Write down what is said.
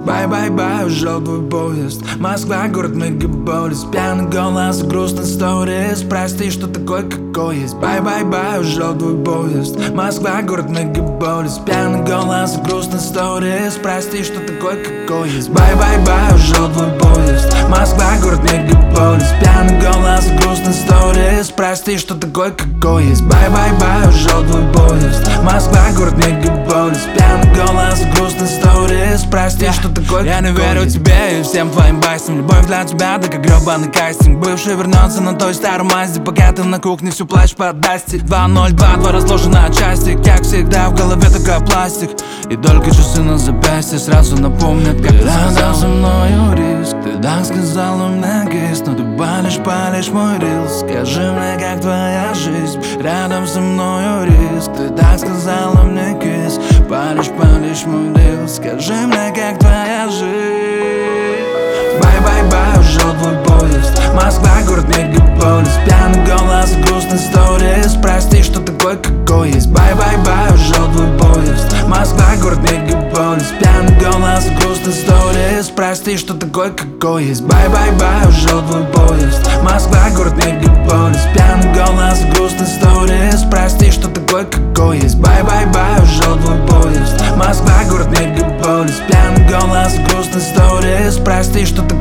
Бай-бай-бай, ушел твой поезд. Москва, город мегаполис. Пьяный голос, грустный сторис. Прости, что такой, какой есть. Бай-бай-бай, ушел твой поезд. Москва, город мегаполис. Пьяный голос, грустный сторис. Прости, что такой, какой есть. Бай-бай-бай, ушел твой поезд. Москва, город мегаполис. Пьяный голос, грустный сторис. Прости, что такой, какой есть. Бай-бай-бай, ушел твой поезд. Москва, город мегаполис. Пьяный голос, грустный сторис. Прости, что такой, я не верю тебе и всем твоим байсам. Любовь для тебя, да как гребаный кастинг. Бывший вернется на той старой Мазде, пока ты на кухне всю плачь под Дасти. 202, 2 разложено на части. Как всегда в голове только пластик. И только часы на запястье сразу напомнят, как ты сказал со мною риск. Ты так сказала мне кис, но ты палишь мой рилс. Скажи мне, как твоя жизнь, рядом со мною риск. Ты так сказала мне кис, палишь мой рилс. Скажи мне, как твоя жизнь. Бай-бай-бай, ушел твой поезд. Москва, город мегаполис. Пьяный голос, грустный сторис. Прости, что такой, какой есть. Бай-бай-бай, ушел твой поезд. Москва, город мегаполис. Пьяный голос, грустный сторис. Прости, что такой, какой есть. Бай-бай-бай, ушел твой поезд. Москва, город мегаполис. Пьяный голос, грустный сторис. Прости, что такой, какой есть. Бай-бай-бай, ушел твой поезд. Москва, город мегаполис. Пьяный голос, грустный сторис. Прости, что такой.